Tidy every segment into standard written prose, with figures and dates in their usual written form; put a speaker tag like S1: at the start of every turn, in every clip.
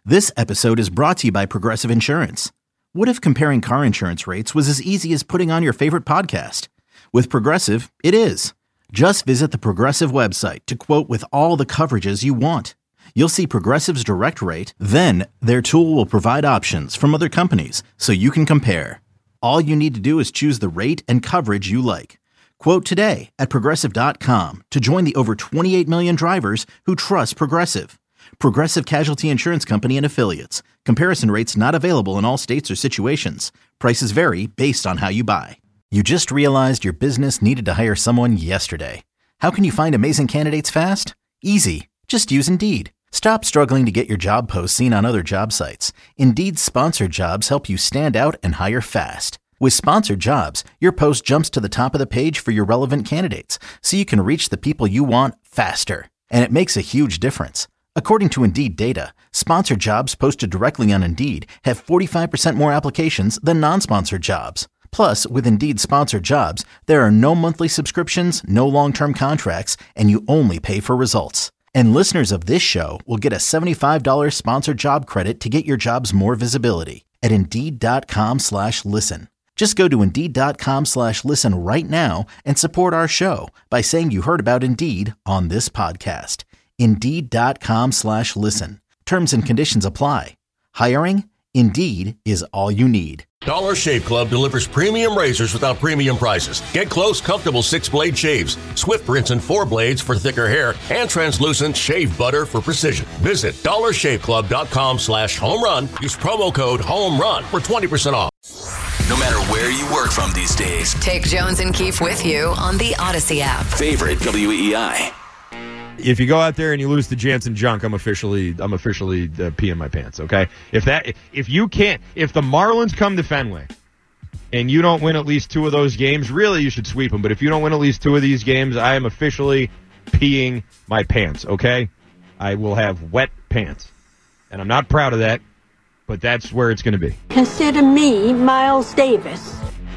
S1: This episode is brought to you by Progressive Insurance. What if comparing car insurance rates was as easy as putting on your favorite podcast? With Progressive, it is. Just visit the Progressive website to quote with all the coverages you want. You'll see Progressive's direct rate, then their tool will provide options from other companies so you can compare. All you need to do is choose the rate and coverage you like. Quote today at Progressive.com to join the over 28 million drivers who trust Progressive. Progressive Casualty Insurance Company and Affiliates. Comparison rates not available in all states or situations. Prices vary based on how you buy. You just realized your business needed to hire someone yesterday. How can you find amazing candidates fast? Easy. Just use Indeed. Stop struggling to get your job posts seen on other job sites. Indeed's sponsored jobs help you stand out and hire fast. With sponsored jobs, your post jumps to the top of the page for your relevant candidates, so you can reach the people you want faster. And it makes a huge difference. According to Indeed data, sponsored jobs posted directly on Indeed have 45% more applications than non-sponsored jobs. Plus, with Indeed sponsored jobs, there are no monthly subscriptions, no long-term contracts, and you only pay for results. And listeners of this show will get a $75 sponsored job credit to get your jobs more visibility at Indeed.com/listen. Just go to Indeed.com/listen right now and support our show by saying you heard about Indeed on this podcast. Indeed.com/listen. Terms and conditions apply. Hiring? Indeed is all you need.
S2: Dollar Shave Club delivers premium razors without premium prices. Get close, comfortable 6-blade shaves, swift rinse and 4 blades for thicker hair, and translucent shave butter for precision. Visit dollarshaveclub.com/home run. Use promo code HOMERUN for 20% off.
S3: No matter where you work from these days,
S4: take Jones and Keefe with you on the Odyssey app.
S3: Favorite WEEI.
S5: If you go out there and you lose to Jansen Junk, I'm officially peeing my pants. Okay, if the Marlins come to Fenway and you don't win at least 2 of those games, really you should sweep them. But if you don't win at least 2 of these games, I am officially peeing my pants. Okay, I will have wet pants, and I'm not proud of that, but that's where it's going to be.
S6: Consider me Miles Davis.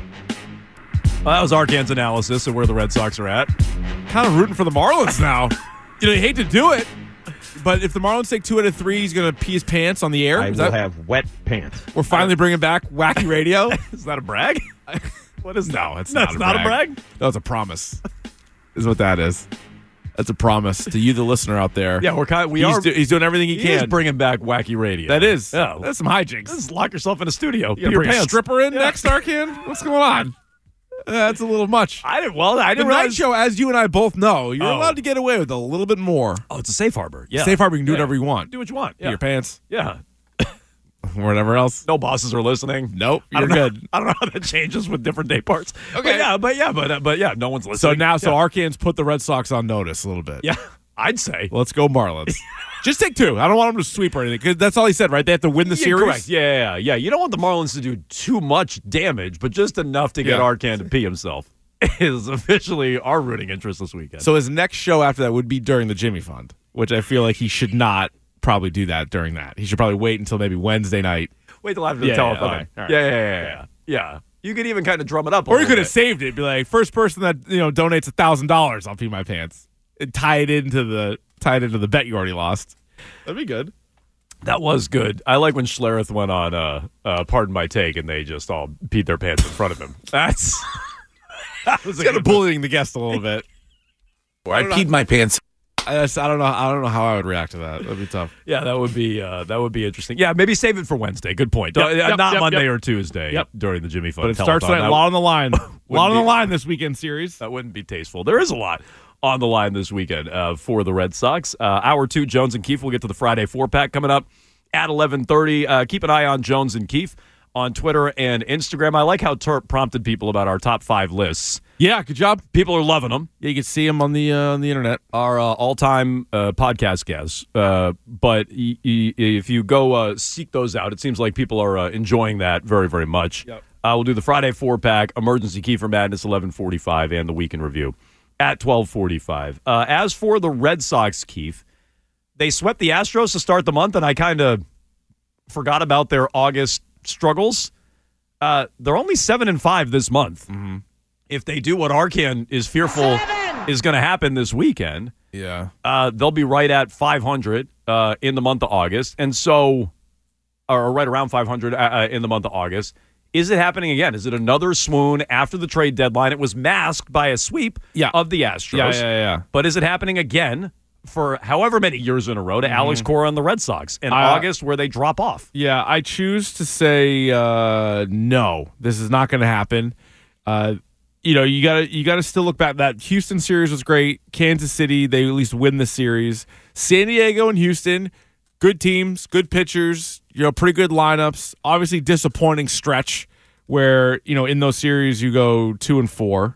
S7: Well, that was Arcan's analysis of where the Red Sox are at. Kind of rooting for the Marlins now. You hate to do it, but if the Marlins take 2 out of 3, he's going to pee his pants on the air.
S5: I will have wet pants.
S7: We're finally bringing back Wacky Radio. Is that a brag? What is that? No, it's not a brag. No, it's a promise. Is what that is. That's a promise to you, the listener out there.
S8: Yeah,
S7: he's doing everything he can.
S8: He's bringing back Wacky Radio.
S7: That is.
S8: Yeah.
S7: That's some hijinks.
S8: Just lock yourself in a studio.
S7: You bring a stripper in next, Arcan? What's going on? That's a little much.
S8: I didn't
S7: The night show, as you and I both know, you're allowed to get away with a little bit more.
S8: Oh, it's a safe harbor. Yeah.
S7: Safe harbor, you can do whatever you want.
S8: Do what you want.
S7: Pee your pants.
S8: Yeah.
S7: Whatever else.
S8: No bosses are listening.
S7: Nope. You're good.
S8: I don't know how that changes with different day parts.
S7: Okay.
S8: But no one's listening.
S7: So now, Arcan's put the Red Sox on notice a little bit.
S8: Yeah, I'd say.
S7: Let's go Marlins. Just take 2. I don't want them to sweep or anything, because that's all he said, right? They have to win the series?
S8: Correct. Yeah. You don't want the Marlins to do too much damage, but just enough to get Arcan to pee himself is officially our rooting interest this weekend.
S7: So his next show after that would be during the Jimmy Fund, which I feel like he should not probably do that during that. He should probably wait until maybe Wednesday night.
S8: Wait till after the telethon.
S7: Okay.
S8: Right. Yeah. You could even kind of drum it up.
S7: Or you could have saved it. Be like, first person that donates $1,000, I'll pee my pants. And tie it into the bet you already lost. That'd be good.
S8: That was good. I like when Schlereth went on Pardon My Take, and they just all peed their pants in front of him. That was
S7: kind of bullying the guest a little bit.
S3: I peed my pants.
S7: I don't know how I would react to that. That'd be tough.
S8: Yeah, that would be interesting. Yeah, maybe save it for Wednesday. Good point. Not Monday or Tuesday during the Jimmy Fund.
S7: But it starts tonight. A lot on the line. A lot on the line this weekend series.
S8: That wouldn't be tasteful. There is a lot on the line this weekend for the Red Sox. Hour 2, Jones and Keefe. We'll get to the Friday 4-pack coming up at 11:30. Keep an eye on Jones and Keefe on Twitter and Instagram. I like how Terp prompted people about our top 5 lists.
S7: Yeah, good job.
S8: People are loving them.
S7: Yeah, you can see them on the internet.
S8: Our all-time podcast guests. But if you go seek those out, it seems like people are enjoying that very, very much.
S7: Yep.
S8: We'll do the Friday 4-pack, Emergency Kiefer Madness 11:45, and the Weekend Review at 12:45. As for the Red Sox, Keith, they swept the Astros to start the month, and I kind of forgot about their August struggles. They're only 7-5 this month.
S7: Mm-hmm.
S8: If they do what Arcan is fearful is going to happen this weekend, they'll be right at 500 in the month of August. And so or right around 500 in the month of August. Is it happening again? Is it another swoon after the trade deadline? It was masked by a sweep of the Astros.
S7: Yeah.
S8: But is it happening again for however many years in a row to Alex Cora and the Red Sox in August where they drop off?
S7: Yeah, I choose to say no. This is not going to happen. You gotta still look back. That Houston series was great. Kansas City, they at least win the series. San Diego and Houston, good teams, good pitchers, pretty good lineups. Obviously disappointing stretch where, in those series you go 2-4.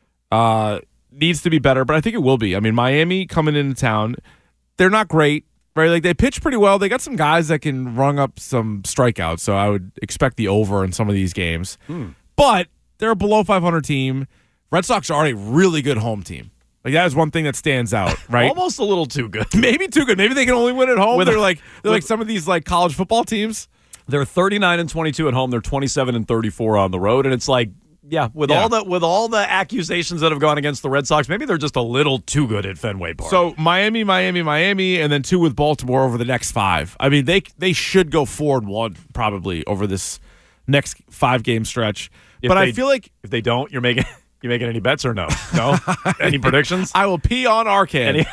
S7: Needs to be better, but I think it will be. I mean, Miami coming into town, they're not great, right? Like, they pitch pretty well. They got some guys that can rung up some strikeouts, so I would expect the over in some of these games. But they're a below 500 team. Red Sox are a really good home team. Like, that is one thing that stands out, right?
S8: Almost a little too good.
S7: Maybe too good. Maybe they can only win at home. They're like some of these like college football teams.
S8: They're 39-22 at home. They're 27-34 on the road, and it's like, with all the accusations that have gone against the Red Sox, maybe they're just a little too good at Fenway Park.
S7: So Miami, and then 2 with Baltimore over the next 5. I mean, they should go 4-1 probably over this next 5-game stretch. I feel like
S8: if they don't, you making any bets or no? No? Any predictions?
S7: I will pee on Arcand.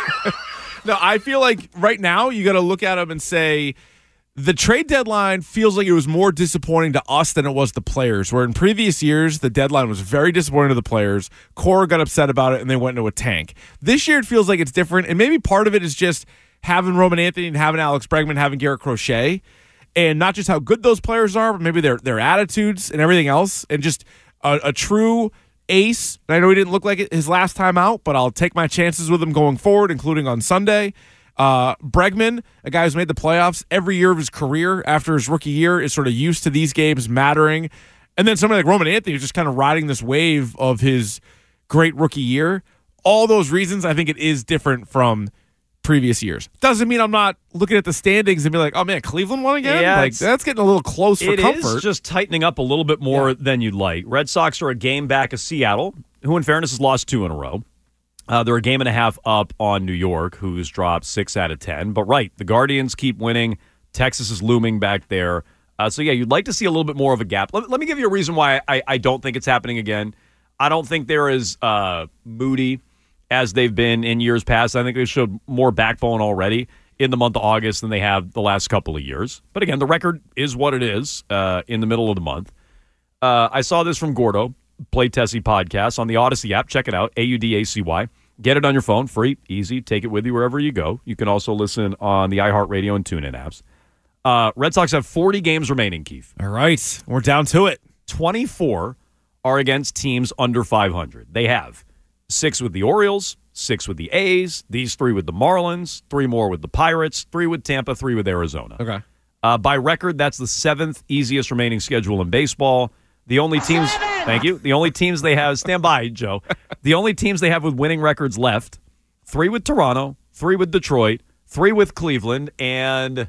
S7: No, I feel like right now you got to look at them and say the trade deadline feels like it was more disappointing to us than it was the players, where in previous years the deadline was very disappointing to the players. Cora got upset about it and they went into a tank. This year it feels like it's different, and maybe part of it is just having Roman Anthony and having Alex Bregman, having Garrett Crochet, and not just how good those players are, but maybe their attitudes and everything else, and just a true ace. I know he didn't look like it his last time out, but I'll take my chances with him going forward, including on Sunday. Bregman, a guy who's made the playoffs every year of his career after his rookie year, is sort of used to these games mattering. And then somebody like Roman Anthony is just kind of riding this wave of his great rookie year. All those reasons, I think it is different from previous years. Doesn't mean I'm not looking at the standings and be like, oh man, Cleveland won again?
S8: Yeah,
S7: like, that's getting a little close for comfort.
S8: It is just tightening up a little bit more than you'd like. Red Sox are a game back of Seattle, who in fairness has lost 2 in a row. They're a game and a half up on New York, who's dropped 6 out of 10. But the Guardians keep winning. Texas is looming back there. You'd like to see a little bit more of a gap. Let me give you a reason why I don't think it's happening again. I don't think they're as moody as they've been in years past. I think they showed more backbone already in the month of August than they have the last couple of years. But again, the record is what it is in the middle of the month. I saw this from Gordo, Play Tessie podcast on the Odyssey app. Check it out, AUDACY. Get it on your phone, free, easy. Take it with you wherever you go. You can also listen on the iHeartRadio and TuneIn apps. Red Sox have 40 games remaining, Keith.
S7: All right, we're down to it.
S8: 24 are against teams under 500. They have 6 with the Orioles, 6 with the A's, these 3 with the Marlins, 3 more with the Pirates, 3 with Tampa, 3 with Arizona.
S7: Okay.
S8: By record, that's the 7th easiest remaining schedule in baseball. The only teams... Thank you. The only teams they have... Stand by, Joe. The only teams they have with winning records left, 3 with Toronto, 3 with Detroit, 3 with Cleveland, and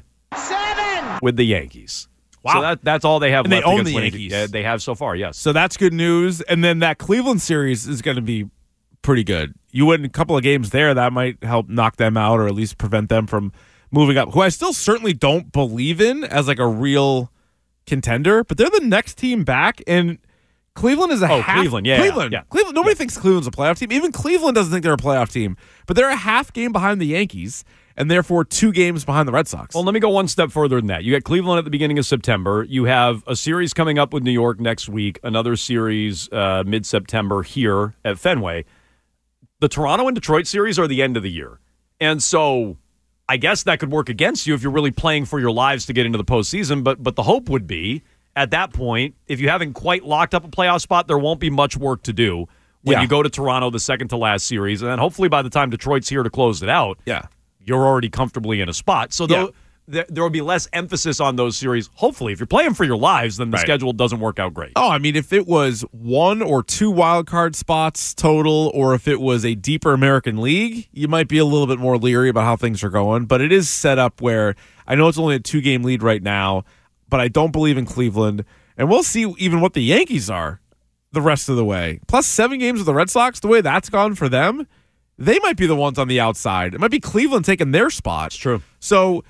S8: 7 with the Yankees. Wow. So that's all they have
S7: and
S8: left.
S7: They own
S8: against
S7: the Yankees.
S8: They have so far, yes.
S7: So that's good news. And then that Cleveland series is going to be pretty good. You win a couple of games there, that might help knock them out or at least prevent them from moving up, who I still certainly don't believe in as like a real contender, but they're the next team back, and Cleveland is
S8: Cleveland.
S7: Cleveland. Nobody thinks Cleveland's a playoff team. Even Cleveland doesn't think they're a playoff team, but they're a half game behind the Yankees and therefore 2 games behind the Red Sox.
S8: Well, let me go one step further than that. You got Cleveland at the beginning of September. You have a series coming up with New York next week, another series mid-September here at Fenway. The Toronto and Detroit series are the end of the year. And so I guess that could work against you if you're really playing for your lives to get into the postseason. But the hope would be, at that point, if you haven't quite locked up a playoff spot, there won't be much work to do when you go to Toronto, the second to last series. And then hopefully by the time Detroit's here to close it out, you're already comfortably in a spot. So there will be less emphasis on those series. Hopefully, if you're playing for your lives, then the schedule doesn't work out great.
S7: Oh, I mean, if it was 1 or 2 wild card spots total, or if it was a deeper American League, you might be a little bit more leery about how things are going. But it is set up where I know it's only a 2-game lead right now, but I don't believe in Cleveland. And we'll see even what the Yankees are the rest of the way. Plus 7 games with the Red Sox, the way that's gone for them, they might be the ones on the outside. It might be Cleveland taking their spot.
S8: It's true.
S7: So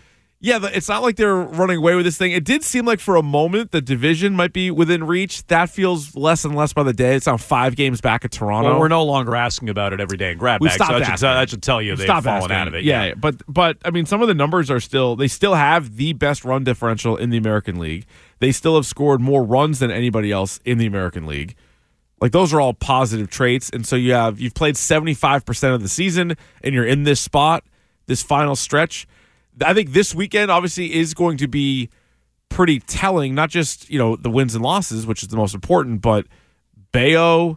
S7: Yeah, it's not like they're running away with this thing. It did seem like for a moment the division might be within reach. That feels less and less by the day. It's now 5 games back at Toronto.
S8: Well, we're no longer asking about it every day in grab
S7: We've
S8: bag.
S7: stopped
S8: So that should tell you they've fallen out of it.
S7: Yeah, but I mean, some of the numbers are they still have the best run differential in the American League. They still have scored more runs than anybody else in the American League. Like, those are all positive traits. And so you've played 75% of the season, and you're in this spot, this final stretch. I think this weekend obviously is going to be pretty telling, not just, the wins and losses, which is the most important, but Giolito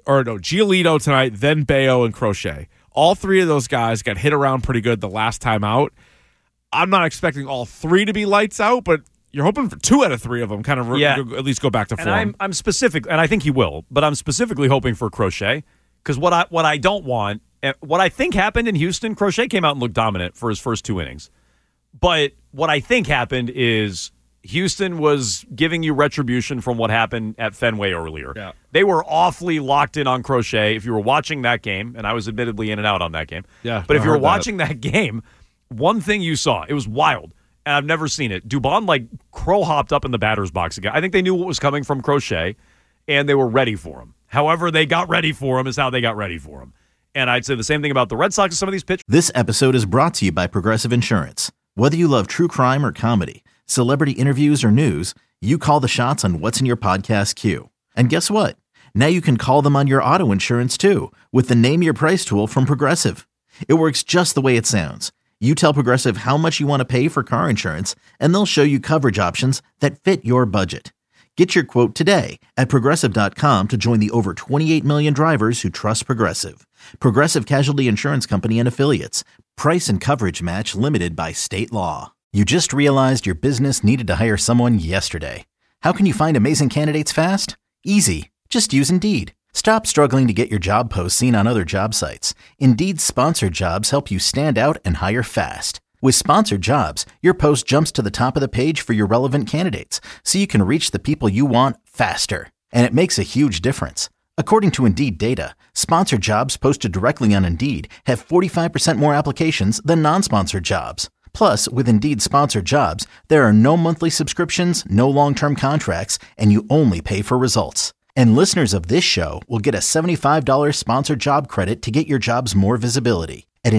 S7: tonight, then Bello and Crochet. All 3 of those guys got hit around pretty good the last time out. I'm not expecting all 3 to be lights out, but you're hoping for 2 out of 3 of them kind of at least go back to form.
S8: And I'm specific, and I think he will, but I'm specifically hoping for Crochet, because what I don't want, what I think happened in Houston, Crochet came out and looked dominant for his first 2 innings. But what I think happened is Houston was giving you retribution from what happened at Fenway earlier.
S7: Yeah.
S8: They were awfully locked in on Crochet. If you were watching that game, and I was admittedly in and out on that game, but if you were watching that game, one thing you saw, it was wild, and I've never seen it. Dubon, crow hopped up in the batter's box again. I think they knew what was coming from Crochet, and they were ready for him. However they got ready for him is how they got ready for him. And I'd say the same thing about the Red Sox and some of these pitchers.
S1: This episode is brought to you by Progressive Insurance. Whether you love true crime or comedy, celebrity interviews or news, you call the shots on what's in your podcast queue. And guess what? Now you can call them on your auto insurance too with the Name Your Price tool from Progressive. It works just the way it sounds. You tell Progressive how much you want to pay for car insurance, and they'll show you coverage options that fit your budget. Get your quote today at Progressive.com to join the over 28 million drivers who trust Progressive. Progressive Casualty Insurance Company and Affiliates. Price and coverage match limited by state law. You just realized your business needed to hire someone yesterday. How can you find amazing candidates fast? Easy. Just use Indeed. Stop struggling to get your job posts seen on other job sites. Indeed's sponsored jobs help you stand out and hire fast. With sponsored jobs, your post jumps to the top of the page for your relevant candidates, so you can reach the people you want faster. And it makes a huge difference. According to Indeed data, sponsored jobs posted directly on Indeed have 45% more applications than non-sponsored jobs. Plus, with Indeed sponsored jobs, there are no monthly subscriptions, no long-term contracts, and you only pay for results. And listeners of this show will get a $75 sponsored job credit to get your jobs more visibility at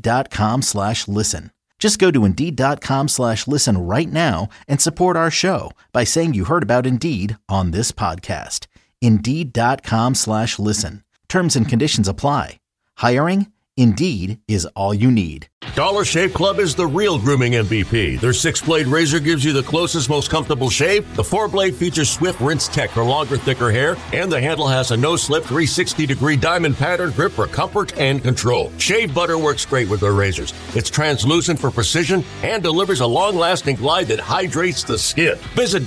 S1: Indeed.com/listen. Just go to Indeed.com/listen right now and support our show by saying you heard about Indeed on this podcast. Indeed.com/listen. Terms and conditions apply. Hiring? Indeed is all you need.
S2: Dollar Shave Club is the real grooming MVP. Their 6-blade razor gives you the closest, most comfortable shave. The 4-blade features Swift Rinse Tech for longer, thicker hair, and the handle has a no-slip 360-degree diamond pattern grip for comfort and control. Shave butter works great with their razors. It's translucent for precision and delivers a long-lasting glide that hydrates the skin. Visit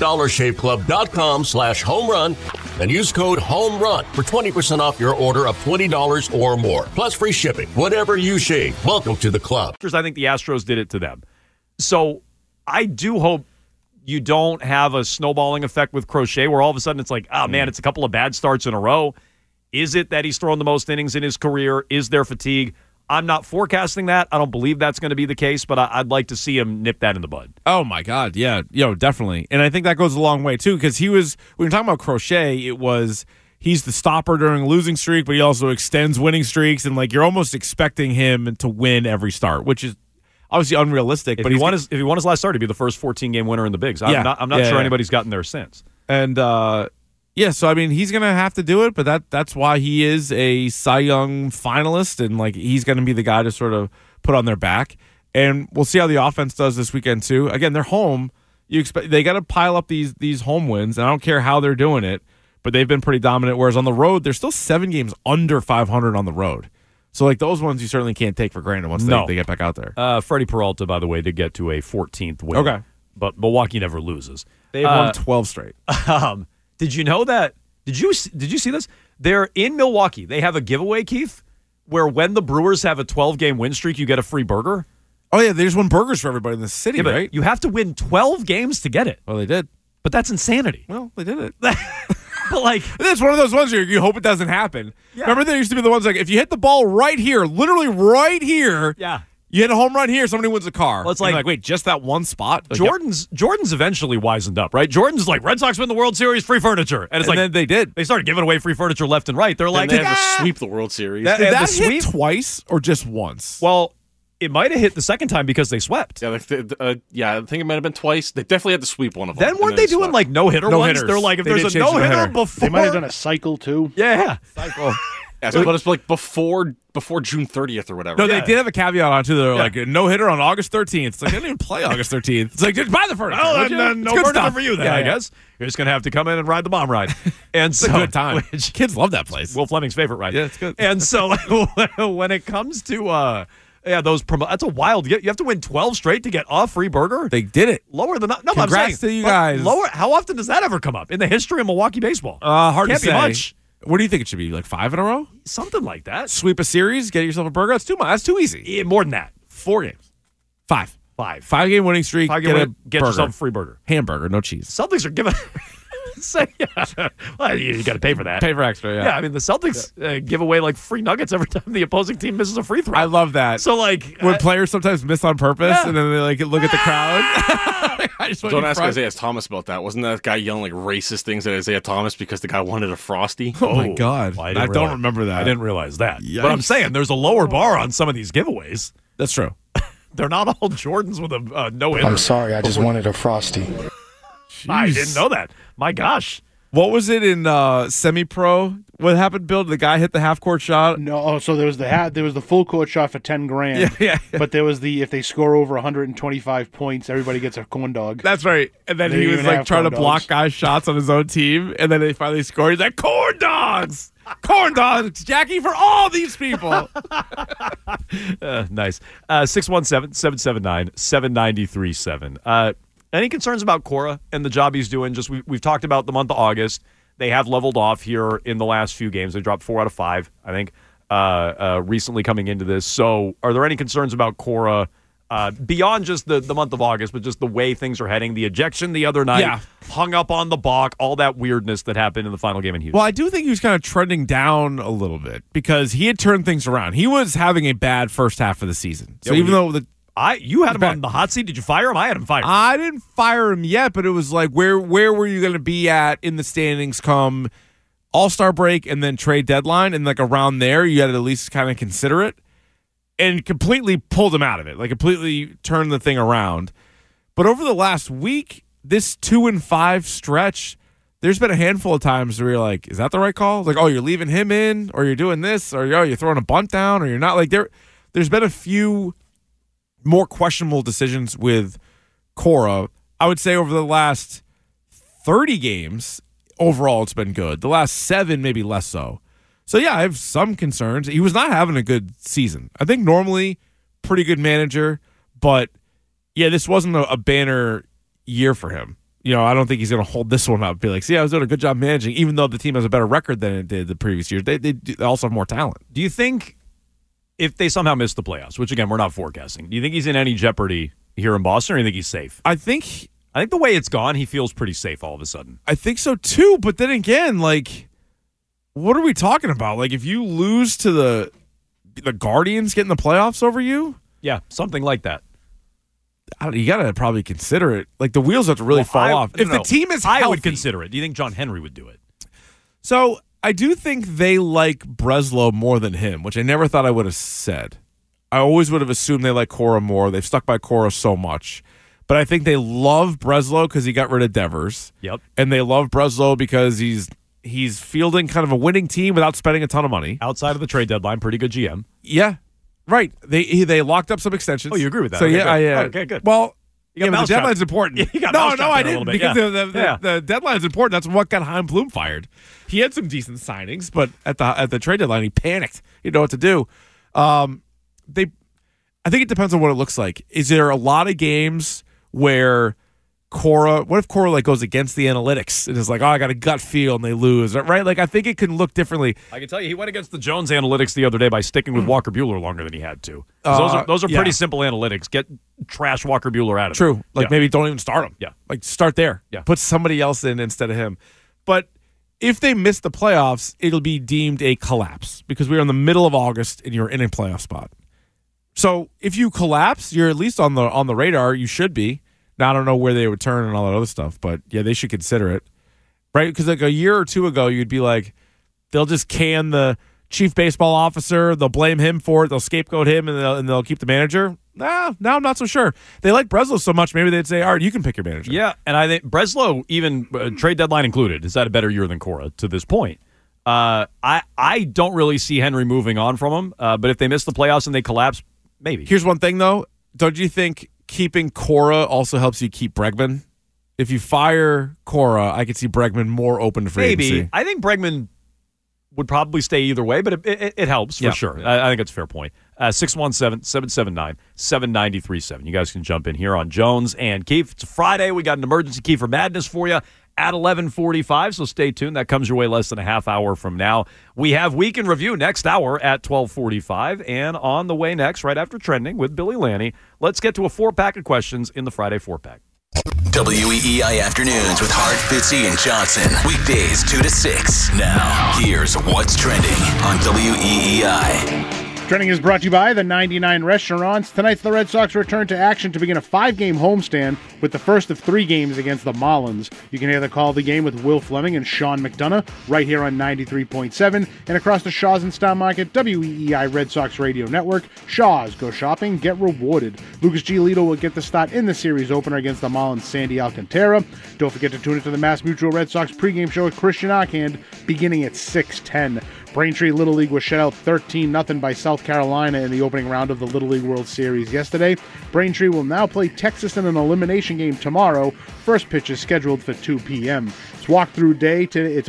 S2: DollarShaveClub.com/homerun and use code HOMERUN for 20% off your order of $20 or more, plus free shipping. Whatever you shave, welcome to the club.
S8: I think the Astros did it to them. So I do hope you don't have a snowballing effect with Crochet where all of a sudden it's like, oh, man, it's a couple of bad starts in a row. Is it that he's thrown the most innings in his career? Is there fatigue? I'm not forecasting that. I don't believe that's going to be the case, but I'd like to see him nip that in the bud.
S7: Oh, my God. Yeah, definitely. And I think that goes a long way, too, because when you're talking about Crochet, he's the stopper during a losing streak, but he also extends winning streaks, and you're almost expecting him to win every start, which is obviously unrealistic.
S8: If he won his last start, he'd be the first 14-game winner in the bigs. I'm not sure anybody's gotten there since.
S7: And so he's going to have to do it, but that's why he is a Cy Young finalist, and he's going to be the guy to sort of put on their back. And we'll see how the offense does this weekend too. Again, they're home. They got to pile up these home wins, and I don't care how they're doing it. But they've been pretty dominant, whereas on the road, they're still 7 games under 500 on the road. So, those ones you certainly can't take for granted once they get back out there.
S8: Freddie Peralta, by the way, did get to a 14th win.
S7: Okay.
S8: But Milwaukee never loses.
S7: They've won 12 straight.
S8: Did you know that? Did you see this? They're in Milwaukee. They have a giveaway, Keith, where when the Brewers have a 12-game win streak, you get a free burger.
S7: Oh, yeah, they just won burgers for everybody in the city, right?
S8: You have to win 12 games to get it.
S7: Well, they did.
S8: But that's insanity.
S7: Well, they did it.
S8: But
S7: it's one of those ones where you hope it doesn't happen. Yeah. Remember, there used to be the ones if you hit the ball right here, literally right here, You hit a home run here, somebody wins a car.
S8: Well, it's
S7: And you're
S8: like-
S7: wait, just that one spot? Like,
S8: Jordan's eventually wisened up, right? Jordan's like, Red Sox win the World Series, free furniture. And it's like,
S7: then they did.
S8: They started giving away free furniture left and right. They're like,
S9: And they had to sweep the World Series.
S7: Did
S8: and
S7: that
S8: the
S7: hit
S8: sweep-
S7: twice or just once?
S8: well, it might have hit the second time because they swept.
S9: Yeah, I think it might have been twice. They definitely had to sweep one of them.
S8: Then weren't they doing like no-hitter
S7: No
S8: ones?
S7: hitters.
S8: They're like, if
S7: They
S8: there's
S7: did
S8: a
S7: change the
S8: no-hitter
S7: no-hitter.
S8: before.
S10: They might have done a cycle too.
S8: Yeah.
S9: Yeah, but it's like before June 30th or whatever.
S7: No, they did have a caveat on too. They were
S8: Yeah.
S7: like no hitter on August 13th. It's like they didn't even play August 13th. It's like just buy the furniture.
S8: Well,
S7: would you?
S8: then
S7: It's
S8: no
S7: good
S8: furniture
S7: stuff.
S8: for you then,
S7: Yeah,
S8: I
S7: yeah.
S8: guess. You're just going to have to come in and ride the bomb ride. And
S7: It's a good time.
S8: Which,
S7: Kids love that place.
S8: Will Fleming's favorite ride.
S7: Yeah, it's good.
S8: And so when it comes to those that's a wild. You have to win 12 straight to get a free burger.
S7: They did it.
S8: Lower than no. I'm
S7: Congrats
S8: saying
S7: to you
S8: but
S7: guys.
S8: Lower. How often does that ever come up in the history of Milwaukee baseball?
S7: Hard
S8: Can't
S7: to
S8: be
S7: say.
S8: much.
S7: What do you think it should be? Like 5 in a row?
S8: Something like that.
S7: Sweep a series, get yourself a burger. That's too much. That's too easy.
S8: Yeah, more than that.
S7: 4 games. 5.
S8: 5.
S7: 5-game winning streak.
S8: Get
S7: Get
S8: yourself a
S7: burger.
S8: free burger.
S7: Hamburger, no cheese.
S8: Celtics are giving. Well, you got to pay for that.
S7: Pay for extra.
S8: Yeah, I mean the Celtics give away like free nuggets every time the opposing team misses a free throw.
S7: I love that.
S8: So like
S7: when players sometimes miss on purpose
S8: Yeah.
S7: and then they like look at the crowd. I just want
S9: Don't
S7: you
S9: ask
S7: front.
S9: Isaiah Thomas about that. Wasn't that guy yelling like racist things at Isaiah Thomas because the guy wanted a Frosty?
S7: Oh my God.
S8: Well,
S7: I
S8: didn't
S7: don't remember that.
S8: I didn't realize that.
S7: Yikes.
S8: But I'm saying there's a lower bar on some of these giveaways.
S7: That's true.
S8: They're not all Jordans with a no hitter.
S11: I'm sorry, I just wanted a Frosty.
S8: I didn't know that. My gosh.
S7: What was it in semi-pro? What happened, Bill? The guy hit the half-court shot?
S10: No, so there was the full court shot for $10,000.
S7: Yeah.
S10: But there was if they score over 125 points, everybody gets a corn dog.
S7: That's right. And then
S10: They
S7: he
S10: didn't
S7: was
S10: even
S7: like
S10: have
S7: trying to
S10: corn
S7: block
S10: dogs.
S7: guys' shots on his own team. And then they finally scored. He's like, corn dogs! Corn dogs, Jackie, for all these people.
S8: Nice. 617-779-7937. Any concerns about Cora and the job he's doing? Just we've talked about the month of August. They have leveled off here in the last few games. They dropped 4 out of 5, I think, recently coming into this. So are there any concerns about Cora beyond just the month of August, but just the way things are heading? The ejection the other night,
S7: Yeah.
S8: hung up on the balk, all that weirdness that happened in the final game in Houston.
S7: Well, I do think he was kind of trending down a little bit because he had turned things around. He was having a bad first half of the season. So
S8: Yeah,
S7: even though
S8: you had him
S7: bad.
S8: on the hot seat. Did you fire him? I had him fired.
S7: I didn't fire him yet, but it was like, where were you going to be at in the standings come All-Star break and then trade deadline? And like around there, you had to at least kind of consider it. And completely pulled him out of it, like completely turned the thing around. But over the last week, this 2-5 stretch, there's been a handful of times where you're like, is that the right call? Like, oh, you're leaving him in, or you're doing this, or you're throwing a bunt down, or you're not. Like there's been a few more questionable decisions with Cora. I would say over the last 30 games, overall it's been good. The last 7, maybe less so. So, yeah, I have some concerns. He was not having a good season. I think normally pretty good manager, but, yeah, this wasn't a banner year for him. You know, I don't think he's going to hold this one up and be like, see, I was doing a good job managing, even though the team has a better record than it did the previous years. They also have more talent.
S8: Do you think if they somehow miss the playoffs, which, again, we're not forecasting, do you think he's in any jeopardy here in Boston, or do you think he's safe?
S7: I think
S8: the way it's gone, he feels pretty safe all of a sudden.
S7: I think so, too. But then again, like, what are we talking about? Like, if you lose to the Guardians getting the playoffs over you?
S8: Yeah, something like that.
S7: You got to probably consider it. Like, the wheels have to really fall off. If the team is healthy,
S8: I would consider it. Do you think John Henry would do it?
S7: So, I do think they like Breslow more than him, which I never thought I would have said. I always would have assumed they like Cora more. They've stuck by Cora so much. But I think they love Breslow because he got rid of Devers.
S8: Yep.
S7: And they love Breslow because he's fielding kind of a winning team without spending a ton of money.
S8: Outside of the trade deadline, pretty good GM.
S7: Yeah. Right. They locked up some extensions.
S8: Oh, you agree with that?
S7: So,
S8: Okay,
S7: yeah,
S8: good. Okay, good.
S7: Well,
S8: You got
S7: but the
S8: mousetrap.
S7: deadline's important.
S8: You got
S7: No,
S8: mousetrap
S7: I
S8: there a
S7: didn't,
S8: little bit,
S7: because the deadline's important. That's what got Chaim Bloom fired. He had some decent signings, but at the trade deadline, he panicked. He didn't know what to do. I think it depends on what it looks like. Is there a lot of games where what if Cora like goes against the analytics and is like, oh, I got a gut feel and they lose, right? Like, I think it can look differently.
S8: I can tell you, he went against the Jones analytics the other day by sticking with Walker Buehler longer than he had to. Those are pretty simple analytics. Get trash Walker Buehler out of it.
S7: True. Like, maybe don't even start him.
S8: Yeah.
S7: Like, start there.
S8: Yeah.
S7: Put somebody else in instead of him. But if they miss the playoffs, it'll be deemed a collapse because we're in the middle of August and you're in a playoff spot. So if you collapse, you're at least on the radar. You should be. Now, I don't know where they would turn and all that other stuff, but yeah, they should consider it, right? Because like a year or two ago, you'd be like, they'll just can the chief baseball officer. They'll blame him for it. They'll scapegoat him, and they'll keep the manager. Now I'm not so sure. They like Breslow so much, maybe they'd say, all right, you can pick your manager.
S8: Yeah, and I think Breslow, even trade deadline included, has had a better year than Cora to this point. I don't really see Henry moving on from him, but if they miss the playoffs and they collapse, maybe.
S7: Here's one thing, though. Don't you think keeping Cora also helps you keep Bregman? If you fire Cora, I could see Bregman more open to free agency.
S8: Maybe. I think Bregman would probably stay either way, but it helps for sure. I think it's a fair point. 617-779-7937. You guys can jump in here on Jones and Keefe. It's a Friday. We got an emergency Kiefer Madness for you at 11:45, so stay tuned. That comes your way less than a half hour from now. We have Week in Review next hour at 12:45, and on the way next, right after Trending with Billy Lanny, let's get to a 4-pack of questions in the Friday 4-pack.
S3: WEEI Afternoons with Hart, Fitzy, and Johnson. Weekdays 2 to 6. Now, here's what's trending on WEEI.
S10: Trending is brought to you by the 99 Restaurants. Tonight, the Red Sox return to action to begin a 5-game homestand with the first of 3 games against the Marlins. You can hear the call of the game with Will Fleming and Sean McDonough right here on 93.7 and across the Shaw's and Stock Market WEEI Red Sox Radio Network. Shaw's, go shopping, get rewarded. Lucas Giolito will get the start in the series opener against the Marlins' Sandy Alcantara. Don't forget to tune into the Mass Mutual Red Sox pregame show with Christian Arcand beginning at 6:10. Braintree Little League was shut out 13-0 by South Carolina in the opening round of the Little League World Series yesterday. Braintree will now play Texas in an elimination game tomorrow. First pitch is scheduled for 2 p.m. It's a walkthrough day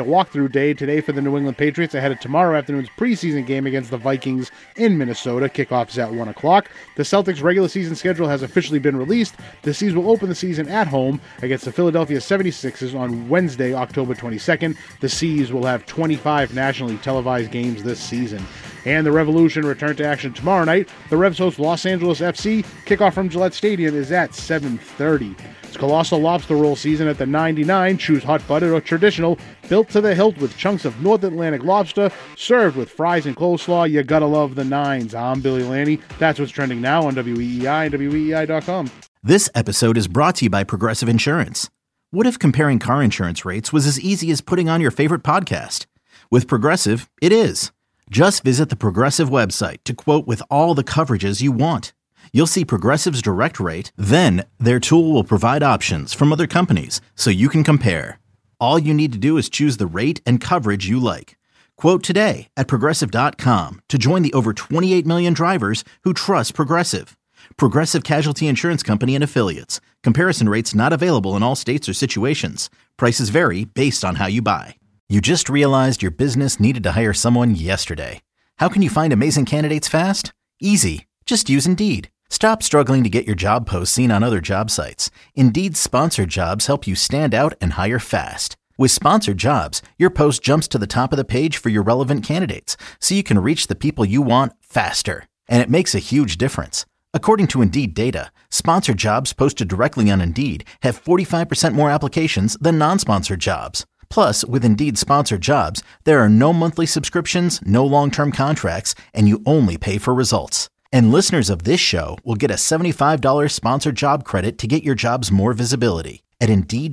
S10: today for the New England Patriots ahead of tomorrow afternoon's preseason game against the Vikings in Minnesota. Kickoff is at 1 o'clock. The Celtics' regular season schedule has officially been released. The C's will open the season at home against the Philadelphia 76ers on Wednesday, October 22nd. The C's will have 25 nationally televised games this season. And the Revolution return to action tomorrow night. The Revs host Los Angeles FC. Kickoff from Gillette Stadium is at 7:30. It's Colossal Lobster Roll season at the 99. Choose hot buttered or traditional. Built to the hilt with chunks of North Atlantic lobster. Served with fries and coleslaw. You gotta love the 9s. I'm Billy Lanny. That's what's trending now on WEEI and WEEI.com.
S1: This episode is brought to you by Progressive Insurance. What if comparing car insurance rates was as easy as putting on your favorite podcast? With Progressive, it is. Just visit the Progressive website to quote with all the coverages you want. You'll see Progressive's direct rate, then their tool will provide options from other companies so you can compare. All you need to do is choose the rate and coverage you like. Quote today at Progressive.com to join the over 28 million drivers who trust Progressive. Progressive Casualty Insurance Company and Affiliates. Comparison rates not available in all states or situations. Prices vary based on how you buy. You just realized your business needed to hire someone yesterday. How can you find amazing candidates fast? Easy. Just use Indeed. Stop struggling to get your job posts seen on other job sites. Indeed's sponsored jobs help you stand out and hire fast. With sponsored jobs, your post jumps to the top of the page for your relevant candidates, so you can reach the people you want faster. And it makes a huge difference. According to Indeed data, sponsored jobs posted directly on Indeed have 45% more applications than non-sponsored jobs. Plus, with Indeed sponsored jobs, there are no monthly subscriptions, no long-term contracts, and you only pay for results. And listeners of this show will get a $75 sponsored job credit to get your jobs more visibility at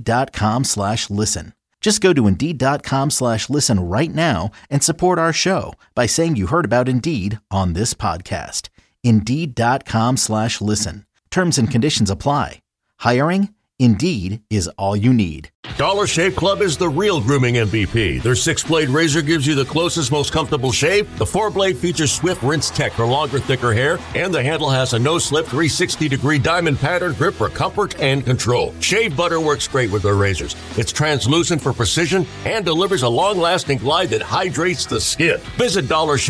S1: Indeed.com/listen. Just go to Indeed.com/listen right now and support our show by saying you heard about Indeed on this podcast. Indeed.com/listen. Terms and conditions apply. Hiring? Indeed is all you need.
S2: Dollar Shave Club is the real grooming MVP. Their 6-blade razor gives you the closest, most comfortable shave. The 4-blade features Swift Rinse Tech for longer, thicker hair, and the handle has a no-slip 360-degree diamond pattern grip for comfort and control. Shave butter works great with their razors. It's translucent for precision and delivers a long-lasting glide that hydrates the skin. Visit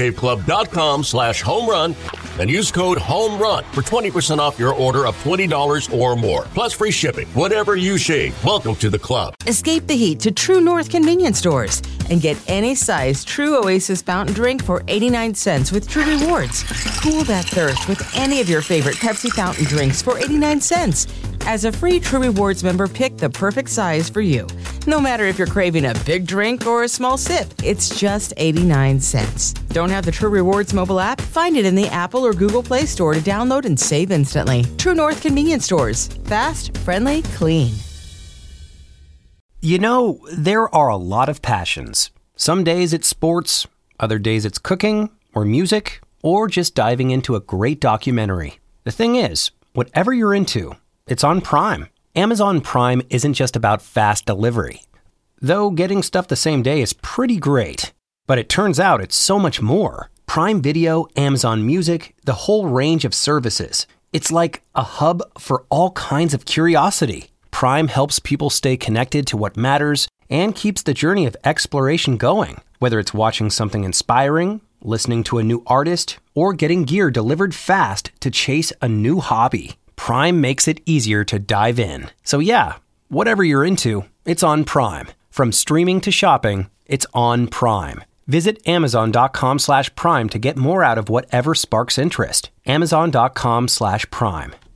S2: DollarShaveClub.com/homerun and use code HOMERUN for 20% off your order of $20 or more. Plus free shipping. Whatever you shave, welcome to the club.
S12: Escape the heat to True North convenience stores and get any size True Oasis fountain drink for 89 cents with True Rewards. Cool that thirst with any of your favorite Pepsi fountain drinks for 89 cents. As a free True Rewards member, pick the perfect size for you. No matter if you're craving a big drink or a small sip, it's just 89 cents. Don't have the True Rewards mobile app? Find it in the Apple or Google Play Store to download and save instantly. True North Convenience Stores. Fast, friendly, clean.
S13: You know, there are a lot of passions. Some days it's sports, other days it's cooking or music, or just diving into a great documentary. The thing is, whatever you're into, it's on Prime. Amazon Prime isn't just about fast delivery. Though getting stuff the same day is pretty great. But it turns out it's so much more. Prime Video, Amazon Music, the whole range of services. It's like a hub for all kinds of curiosity. Prime helps people stay connected to what matters and keeps the journey of exploration going. Whether it's watching something inspiring, listening to a new artist, or getting gear delivered fast to chase a new hobby, Prime makes it easier to dive in. So yeah, whatever you're into, it's on Prime. From streaming to shopping, it's on Prime. Visit Amazon.com/Prime to get more out of whatever sparks interest. Amazon.com/Prime.